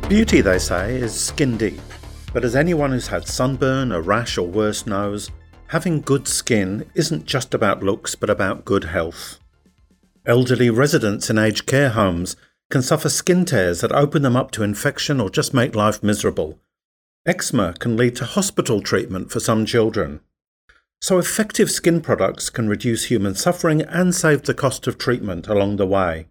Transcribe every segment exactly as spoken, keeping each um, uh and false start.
Beauty, they say, is skin deep, but as anyone who's had sunburn, a rash or worse knows, having good skin isn't just about looks but about good health. Elderly residents in aged care homes can suffer skin tears that open them up to infection or just make life miserable. Eczema can lead to hospital treatment for some children. So effective skin products can reduce human suffering and save the cost of treatment along the way.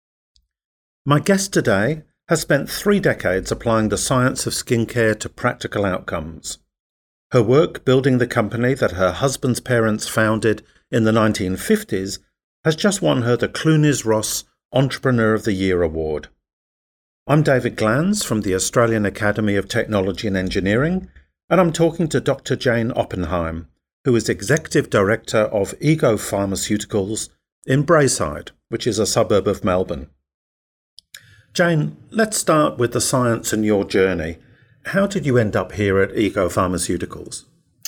My guest today has spent three decades applying the science of skincare to practical outcomes. Her work building the company that her husband's parents founded in the nineteen fifties has just won her the Clunies Ross Entrepreneur of the Year award. I'm David Glanz from the Australian Academy of Technology and Engineering, and I'm talking to Doctor Jane Oppenheim, who is Executive Director of Ego Pharmaceuticals in Braeside, which is a suburb of Melbourne. Jane, let's start with the science and your journey. How did you end up here at Ego Pharmaceuticals?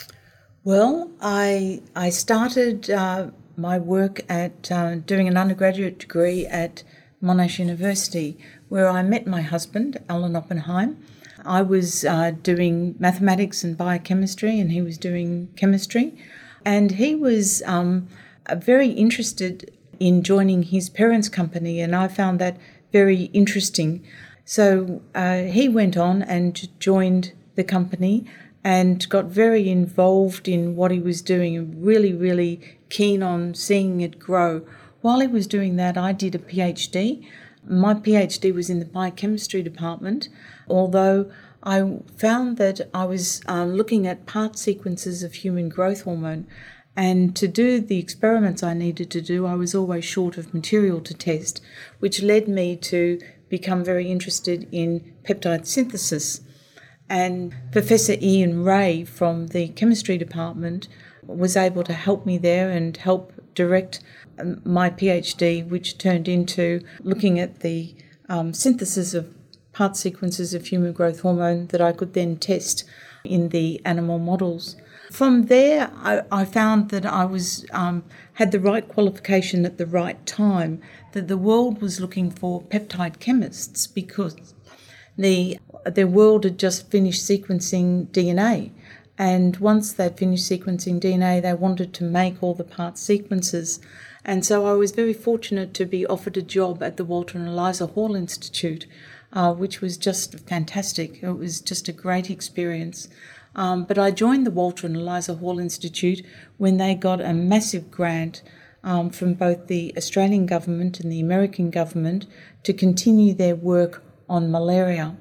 Well, I I started uh, my work at uh, doing an undergraduate degree at Monash University, where I met my husband, Alan Oppenheim. I was uh, doing mathematics and biochemistry, and he was doing chemistry. And he was um, very interested in joining his parents' company, and I found that very interesting. So uh, he went on and joined the company and got very involved in what he was doing and really, really keen on seeing it grow. While he was doing that, I did a PhD. My PhD was in the biochemistry department, although I found that I was um, looking at part sequences of human growth hormone, and to do the experiments I needed to do, I was always short of material to test, which led me to become very interested in peptide synthesis. And Professor Ian Ray from the chemistry department was able to help me there and help direct my PhD, which turned into looking at the um, synthesis of part sequences of human growth hormone that I could then test in the animal models. From there, I, I found that I was um, had the right qualification at the right time, that the world was looking for peptide chemists because the the world had just finished sequencing D N A. And once they'd finished sequencing D N A, they wanted to make all the part sequences. And so I was very fortunate to be offered a job at the Walter and Eliza Hall Institute, uh, which was just fantastic. It was just a great experience. Um, but I joined the Walter and Eliza Hall Institute when they got a massive grant um, from both the Australian government and the American government to continue their work on malaria.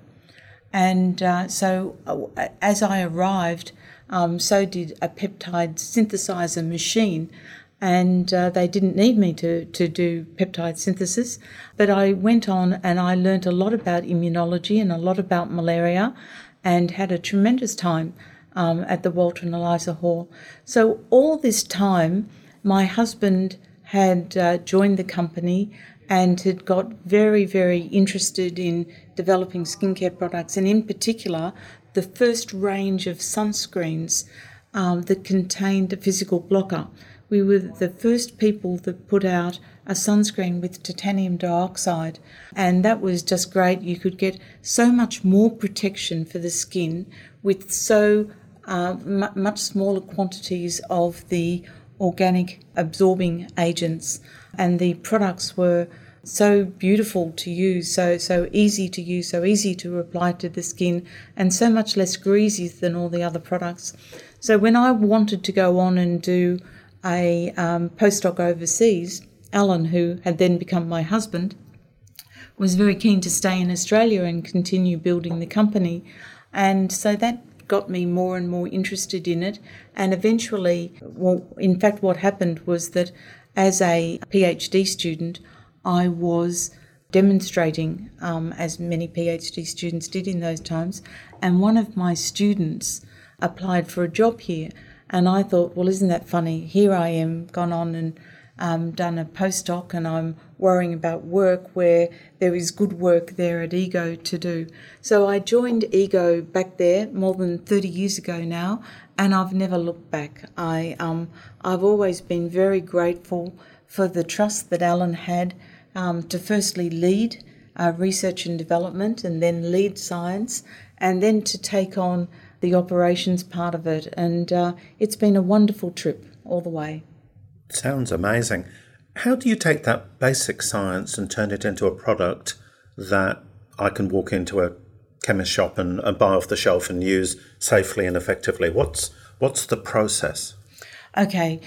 And uh, so uh, as I arrived, um, so did a peptide synthesizer machine. And uh, they didn't need me to, to do peptide synthesis, but I went on and I learnt a lot about immunology and a lot about malaria and had a tremendous time um, at the Walter and Eliza Hall. So all this time, my husband had uh, joined the company and had got very, very interested in developing skincare products, and in particular, the first range of sunscreens um, that contained a physical blocker. We were the first people that put out a sunscreen with titanium dioxide, and that was just great. You could get so much more protection for the skin with so uh, m- much smaller quantities of the organic absorbing agents, and the products were so beautiful to use, so so easy to use, so easy to apply to the skin, and so much less greasy than all the other products. So when I wanted to go on and do a um, postdoc overseas, Alan, who had then become my husband, was very keen to stay in Australia and continue building the company. And so that got me more and more interested in it. And eventually, well, in fact, what happened was that as a PhD student, I was demonstrating, um, as many PhD students did in those times, and one of my students applied for a job here. And I thought, well, isn't that funny? Here I am, gone on and um, done a postdoc, and I'm worrying about work where there is good work there at Ego to do. So I joined Ego back there more than thirty years ago now, and I've never looked back. I, um, I've always been very grateful for the trust that Alan had um, to firstly lead uh, research and development, and then lead science, and then to take on the operations part of it. And uh, it's been a wonderful trip all the way. Sounds amazing. How do you take that basic science and turn it into a product that I can walk into a chemist shop and, and buy off the shelf and use safely and effectively? What's what's the process? Okay,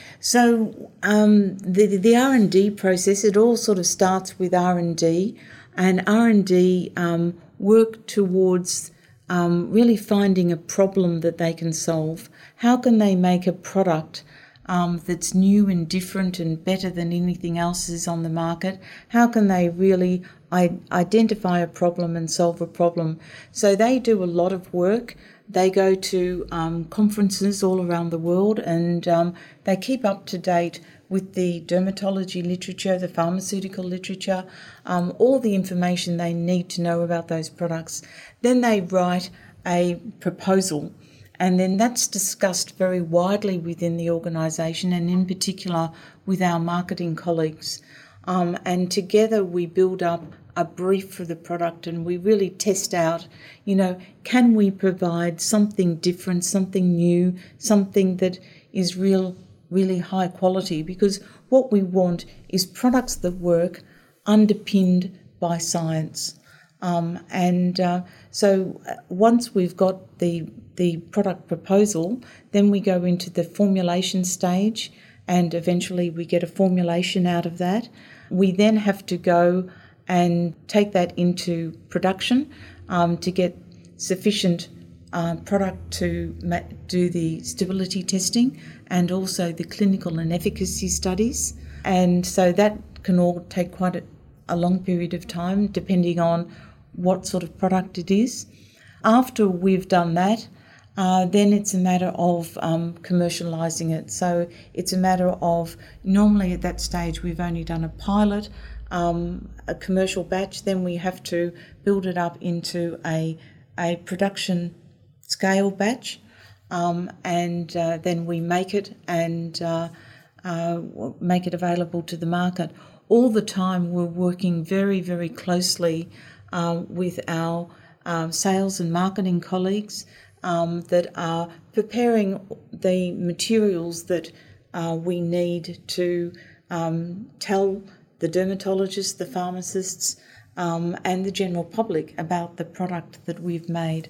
so um, the the R and D process, it all sort of starts with R and D, and R and D um, work towards um, really finding a problem that they can solve. How can they make a product um, that's new and different and better than anything else is on the market? How can they really I- identify a problem and solve a problem? So they do a lot of work. They go to um, conferences all around the world, and um, they keep up to date with the dermatology literature, the pharmaceutical literature, um, all the information they need to know about those products. Then they write a proposal, and then that's discussed very widely within the organisation, and in particular with our marketing colleagues. Um, and together we build up a brief for the product, and we really test out, you know, can we provide something different, something new, something that is real, really high quality? Because what we want is products that work underpinned by science. Um, and uh, so once we've got the the product proposal, then we go into the formulation stage, and eventually we get a formulation out of that. We then have to go and take that into production um, to get sufficient uh, product to ma- do the stability testing and also the clinical and efficacy studies. And so that can all take quite a, a long period of time, depending on what sort of product it is. After we've done that, uh, then it's a matter of um, commercialising it. So it's a matter of, normally at that stage we've only done a pilot, um, a commercial batch, then we have to build it up into a, a production scale batch, um, and uh, then we make it and uh, uh, make it available to the market. All the time we're working very, very closely uh, with our uh, sales and marketing colleagues um, that are preparing the materials that uh, we need to um, tell the dermatologists, the pharmacists, um, and the general public about the product that we've made.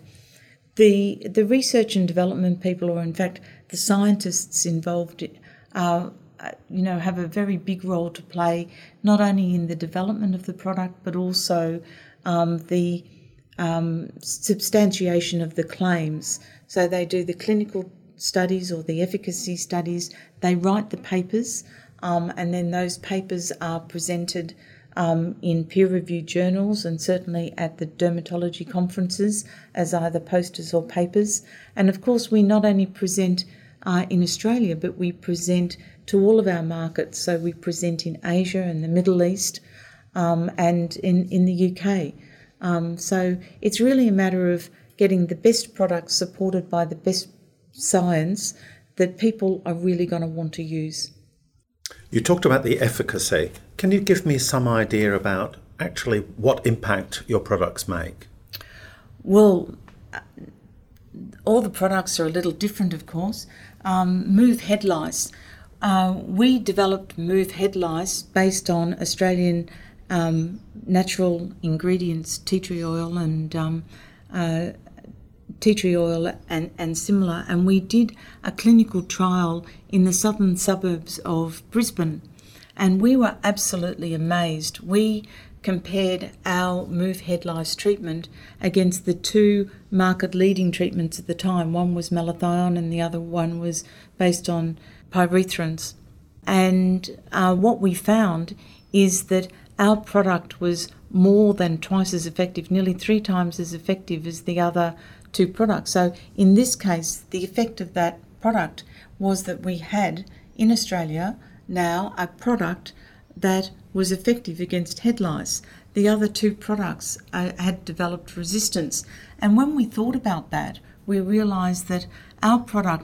The the research and development people, or in fact the scientists involved, uh, you know, have a very big role to play, not only in the development of the product, but also um, the um, substantiation of the claims. So they do the clinical studies or the efficacy studies, they write the papers, um, and then those papers are presented Um, in peer-reviewed journals and certainly at the dermatology conferences as either posters or papers. And of course we not only present uh, in Australia, but we present to all of our markets. So we present in Asia and the Middle East um, and in, in the U K. Um, so it's really a matter of getting the best products supported by the best science that people are really going to want to use. You talked about the efficacy. Can you give me some idea about actually what impact your products make? Well, all the products are a little different, of course. Um, Move Head Lice. Uh, we developed Move Head Lice based on Australian um, natural ingredients, tea tree oil and um, uh, tea tree oil and, and similar, and we did a clinical trial in the southern suburbs of Brisbane, and we were absolutely amazed. We compared our Move Head Lice treatment against the two market-leading treatments at the time. One was malathion and the other one was based on pyrethrins. And uh, what we found is that our product was more than twice as effective, nearly three times as effective as the other two products. So in this case, the effect of that product was that we had in Australia now a product that was effective against head lice. The other two products uh, had developed resistance. And when we thought about that, we realised that our product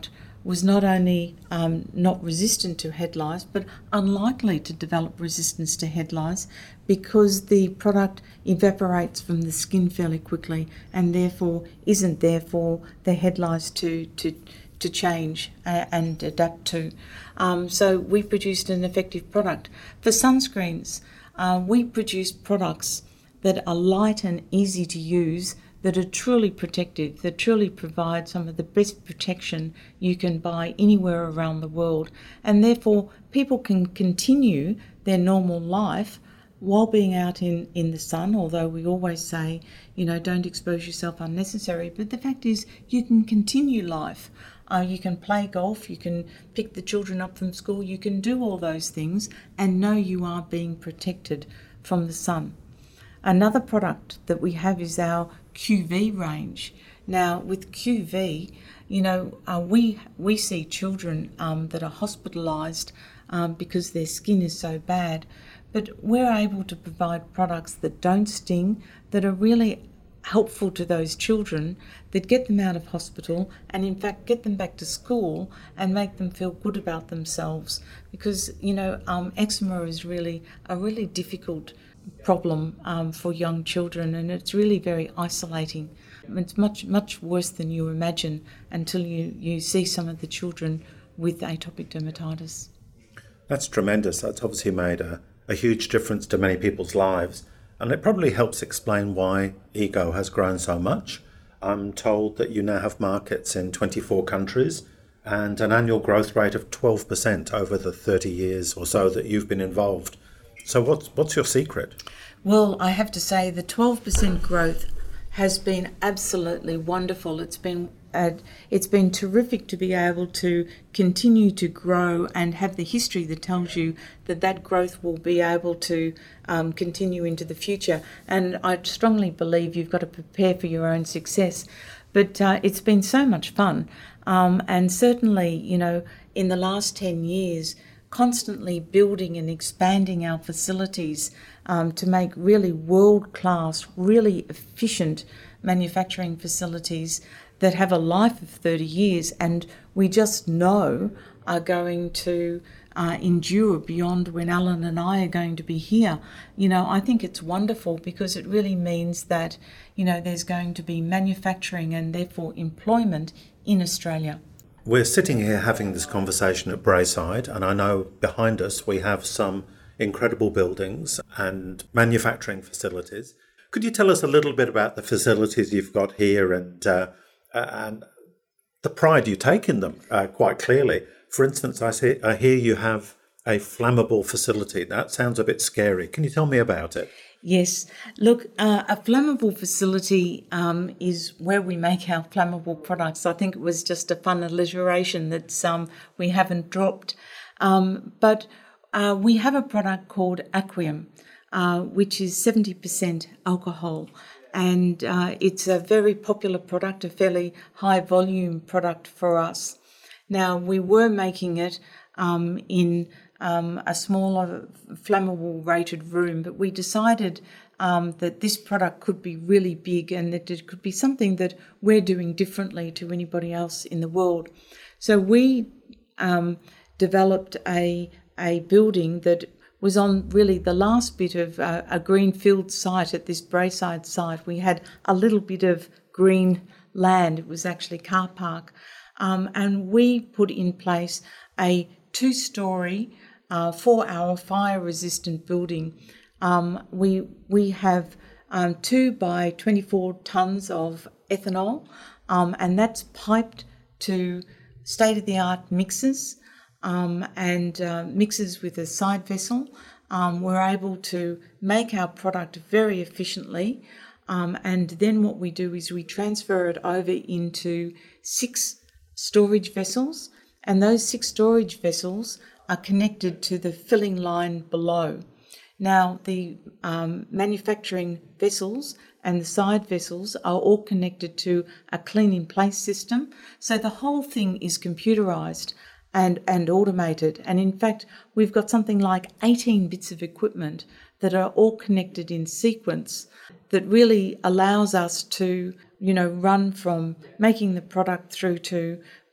was not only um, not resistant to head lice, but unlikely to develop resistance to head lice because the product evaporates from the skin fairly quickly and therefore isn't there for the head lice to, to, to change and adapt to. Um, so we produced an effective product. For sunscreens, uh, we produced products that are light and easy to use, that are truly protective, that truly provide some of the best protection you can buy anywhere around the world. And therefore, people can continue their normal life while being out in, in the sun, although we always say, you know, don't expose yourself unnecessary. But the fact is, you can continue life. Uh, you can play golf, you can pick the children up from school, you can do all those things and know you are being protected from the sun. Another product that we have is our Q V range. Now, with Q V, you know, uh, we we see children um, that are hospitalised um, because their skin is so bad, but we're able to provide products that don't sting, that are really helpful to those children, that get them out of hospital and in fact get them back to school and make them feel good about themselves. Because, you know, um, eczema is really a really difficult problem um, for young children, and it's really very isolating. It's much, much worse than you imagine until you, you see some of the children with atopic dermatitis. That's tremendous. That's obviously made a, a huge difference to many people's lives, and it probably helps explain why Ego has grown so much. I'm told that you now have markets in twenty-four countries and an annual growth rate of twelve percent over the thirty years or so that you've been involved. So what's what's your secret? Well, I have to say the twelve percent growth has been absolutely wonderful. It's been uh, it's been terrific to be able to continue to grow and have the history that tells you that that growth will be able to um, continue into the future. And I strongly believe you've got to prepare for your own success. But uh, it's been so much fun. Um, and certainly, you know, in the last ten years, constantly building and expanding our facilities um, to make really world-class, really efficient manufacturing facilities that have a life of thirty years and we just know are going to uh, endure beyond when Alan and I are going to be here. You know, I think it's wonderful because it really means that, you know, there's going to be manufacturing and therefore employment in Australia. We're sitting here having this conversation at Braeside, and I know behind us we have some incredible buildings and manufacturing facilities. Could you tell us a little bit about the facilities you've got here and uh, and the pride you take in them, uh, quite clearly? For instance, I, see, I hear you have a flammable facility. That sounds a bit scary. Can you tell me about it? Yes. Look, uh, a flammable facility um, is where we make our flammable products. I think it was just a fun alliteration that um, we haven't dropped. Um, but uh, we have a product called Aqueum, uh, which is seventy percent alcohol. And uh, it's a very popular product, a fairly high volume product for us. Now, we were making it um, in Um, a smaller flammable rated room, but we decided um, that this product could be really big and that it could be something that we're doing differently to anybody else in the world. So we um, developed a a building that was on really the last bit of uh, a greenfield site at this Braeside site. We had a little bit of green land. It was actually car park. Um, and we put in place a two-storey, uh, four-hour fire-resistant building. Um, we we have um, two by twenty-four tonnes of ethanol, um, and that's piped to state-of-the-art mixers um, and uh, mixers with a side vessel. Um, we're able to make our product very efficiently, um, and then what we do is we transfer it over into six storage vessels, and those six storage vessels are connected to the filling line below. Now, the um, manufacturing vessels and the side vessels are all connected to a clean-in-place system, so the whole thing is computerised and, and automated. And in fact, we've got something like eighteen bits of equipment that are all connected in sequence that really allows us to, you know, run from making the product through to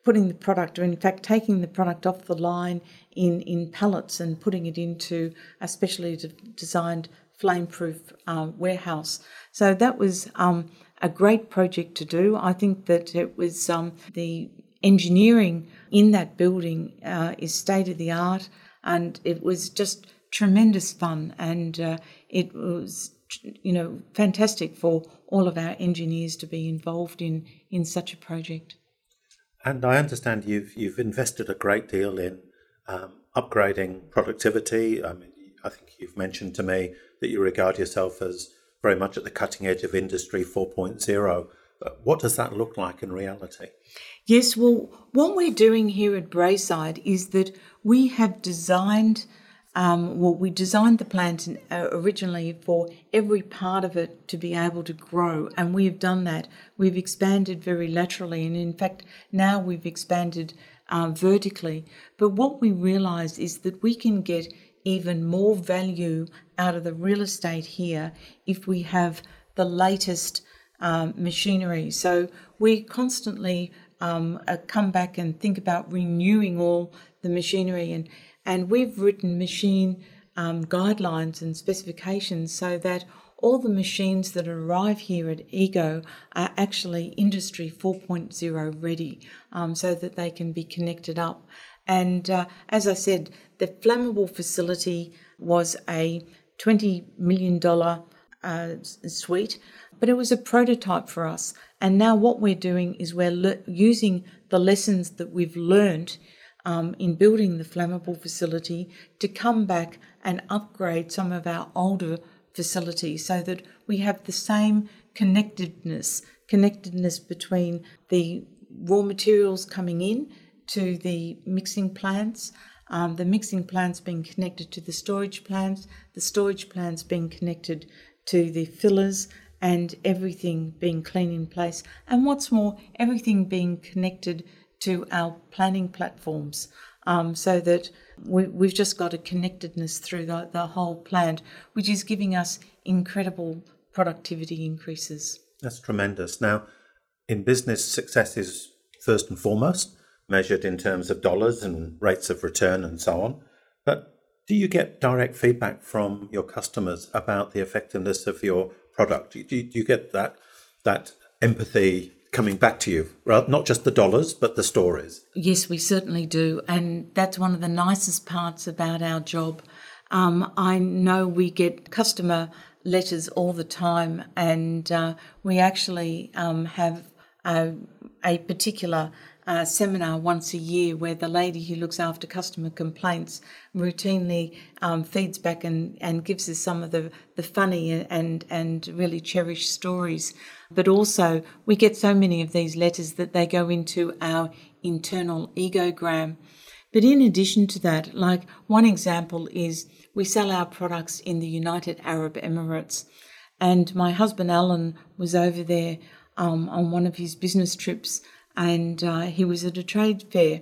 putting the product, or in fact taking the product off the line in, in pallets and putting it into a specially de- designed flame-proof uh, warehouse. So that was um, a great project to do. I think that it was um, the engineering in that building uh, is state-of-the-art, and it was just tremendous fun, and uh, it was, you know, fantastic for all of our engineers to be involved in, in such a project. And I understand you've you've invested a great deal in um, upgrading productivity. I mean, I think you've mentioned to me that you regard yourself as very much at the cutting edge of Industry four point oh. But what does that look like in reality? Yes, well, what we're doing here at Braeside is that we have designed, um, well, we designed the plant uh, originally for every part of it to be able to grow, and we have done that. We've expanded very laterally, and in fact, now we've expanded uh, vertically. But what we realised is that we can get even more value out of the real estate here if we have the latest um, machinery. So we constantly um, uh, come back and think about renewing all the machinery, and, and we've written machine um, guidelines and specifications so that all the machines that arrive here at Ego are actually Industry four point oh ready, um, so that they can be connected up. And uh, as I said, the flammable facility was a twenty million dollars uh, suite, but it was a prototype for us. And now what we're doing is we're le- using the lessons that we've learned um, in building the flammable facility to come back and upgrade some of our older facilities so that we have the same connectedness, connectedness between the raw materials coming in to the mixing plants, um, the mixing plants being connected to the storage plants, the storage plants being connected to the fillers, and everything being clean in place. And what's more, everything being connected to our planning platforms, um, so that we, we've just got a connectedness through the, the whole plant, which is giving us incredible productivity increases. That's tremendous. Now, in business, success is first and foremost measured in terms of dollars and rates of return and so on. But do you get direct feedback from your customers about the effectiveness of your product? Do you, do you get that that empathy coming back to you, right? Not just the dollars, but the stories? Yes, we certainly do. And that's one of the nicest parts about our job. Um, I know we get customer letters all the time, and uh, we actually um, have a, a particular Uh, seminar once a year where the lady who looks after customer complaints routinely um, feeds back and, and gives us some of the, the funny and, and really cherished stories. But also we get so many of these letters that they go into our internal egogram. But in addition to that, like one example is we sell our products in the United Arab Emirates, and my husband Alan was over there um, on one of his business trips, and uh, he was at a trade fair,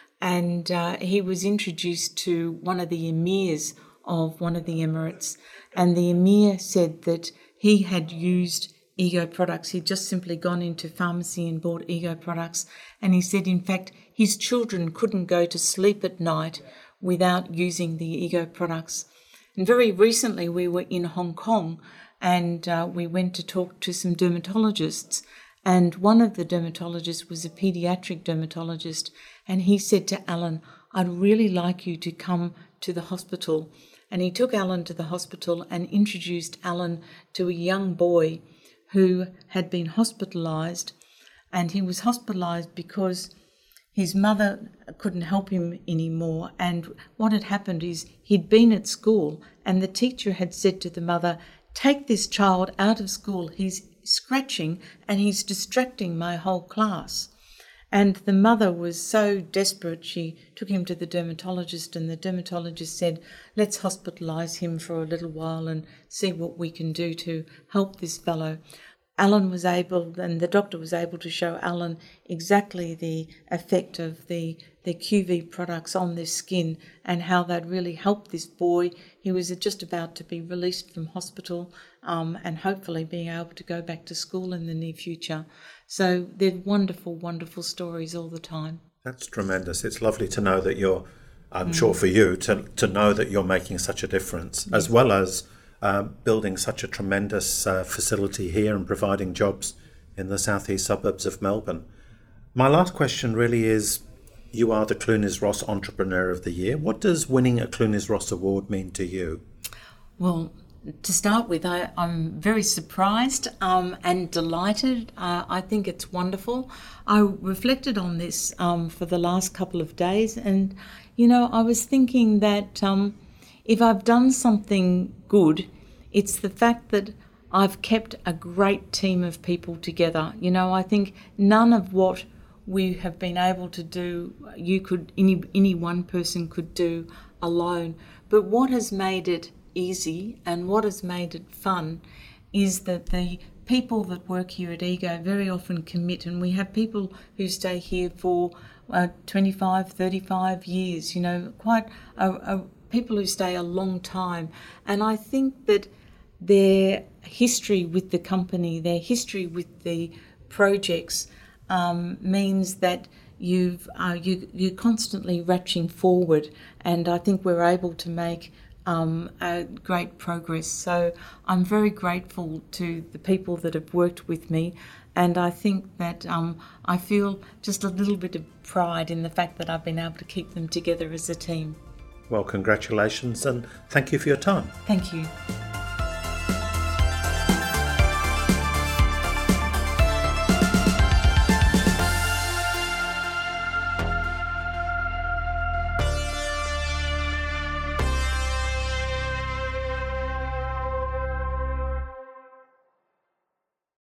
and uh, he was introduced to one of the emirs of one of the Emirates, and the emir said that he had used Ego products. He'd just simply gone into pharmacy and bought Ego products, and he said, in fact, his children couldn't go to sleep at night without using the Ego products. And very recently we were in Hong Kong, and uh, we went to talk to some dermatologists, and one of the dermatologists was a paediatric dermatologist, and he said to Alan, I'd really like you to come to the hospital. And he took Alan to the hospital and introduced Alan to a young boy who had been hospitalised, and he was hospitalised because his mother couldn't help him anymore. And what had happened is he'd been at school, and the teacher had said to the mother, take this child out of school, he's scratching and he's distracting my whole class. And the mother was so desperate, she took him to the dermatologist, and the dermatologist said, let's hospitalise him for a little while and see what we can do to help this fellow. Alan was able, and the doctor was able to show Alan exactly the effect of the, the Q V products on their skin and how that really helped this boy. He was just about to be released from hospital um, and hopefully being able to go back to school in the near future. So they're wonderful, wonderful stories all the time. That's tremendous. It's lovely to know that you're, I'm mm. sure for you, to, to know that you're making such a difference, yeah. as well as uh, building such a tremendous uh, facility here and providing jobs in the southeast suburbs of Melbourne. My last question really is, you are the Clunies Ross Entrepreneur of the Year. What does winning a Clunies Ross Award mean to you? Well, to start with, I, I'm very surprised um, and delighted. Uh, I think it's wonderful. I reflected on this um, for the last couple of days, and, you know, I was thinking that um, if I've done something good, it's the fact that I've kept a great team of people together. You know, I think none of what we have been able to do, you could, any, any one person could do alone. But what has made it easy and what has made it fun is that the people that work here at Ego very often commit, and we have people who stay here for uh, twenty-five, thirty-five years, you know, quite a, a, people who stay a long time. And I think that their history with the company, their history with the projects um, means that you've uh, you, you're constantly ratcheting forward, and I think we're able to make Um, uh, great progress. So I'm very grateful to the people that have worked with me, and I think that um, I feel just a little bit of pride in the fact that I've been able to keep them together as a team. Well, congratulations and thank you for your time. Thank you.